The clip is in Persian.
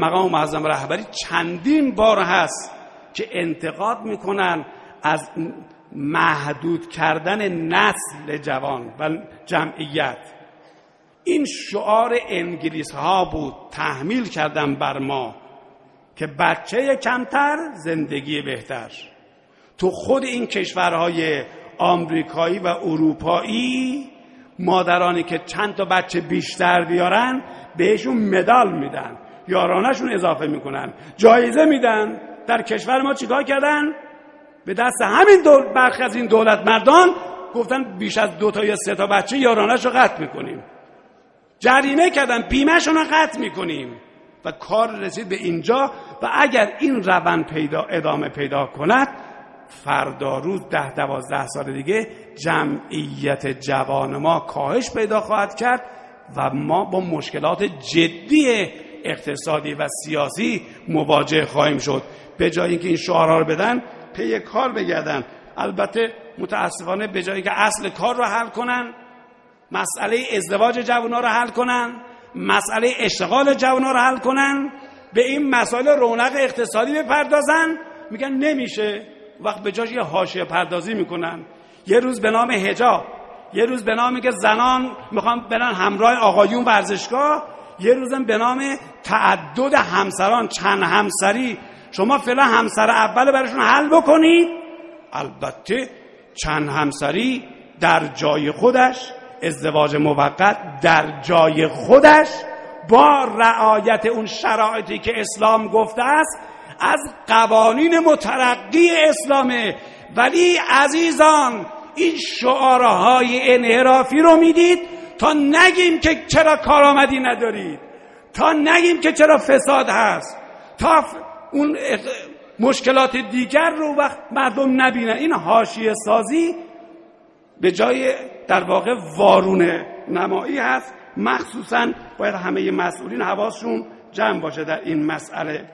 مقام معظم رهبری چندین بار هست که انتقاد میکنن از محدود کردن نسل جوان و جمعیت. این شعار انگلیس ها بود، تحمیل کردن بر ما که بچه کمتر زندگی بهتر. تو خود این کشورهای آمریکایی و اروپایی مادرانی که چند تا بچه بیشتر بیارن بهشون مدال میدن، یارانشون اضافه میکنن، جایزه میدن. در کشور ما چیکار کردن؟ به دست همین برخی از این دولت مردان گفتن بیش از 2 تا یا 3 تا بچه یارانش رو قطع میکنیم، جریمه کردن، بیمه‌شون رو قطع میکنیم و کار رسید به اینجا. و اگر این روند ادامه پیدا کند، فردا روز 10-12 سال دیگه جمعیت جوان ما کاهش پیدا خواهد کرد و ما با مشکلات جدی اقتصادی و سیاسی مواجه خواهیم شد. به جای اینکه این شعارها رو بدن، پی کار بگردن. البته متاسفانه به جایی که اصل کار رو حل کنن، مسئله ازدواج جوان‌ها رو حل کنن، مسئله اشتغال جوان‌ها رو حل کنن، به این مسائل رونق اقتصادی بپردازن، میگن نمیشه. وقت به جاش یه حاشیه پردازی میکنن، یه روز به نام حجاب، یه روز به نامی که زنان میخوان برن همراه آقایون ورزشگاه، یه روزم به نام تعدد همسران، چند همسری. شما فعلا همسر اول براشون حل بکنید. البته چند همسری در جای خودش، ازدواج موقت در جای خودش، با رعایت اون شرایطی که اسلام گفته است، از قوانین مترقی اسلامه. ولی عزیزان، این شعارهای انحرافی رو میدید تا نگیم که چرا کارآمدی ندارید، تا نگیم که چرا فساد هست، تا اون مشکلات دیگر رو وقت مردم نبینن. این حاشیه سازی به جای در واقع وارونه نمایی هست. مخصوصا باید همه مسئولین حواسشون جمع باشه در این مسئله.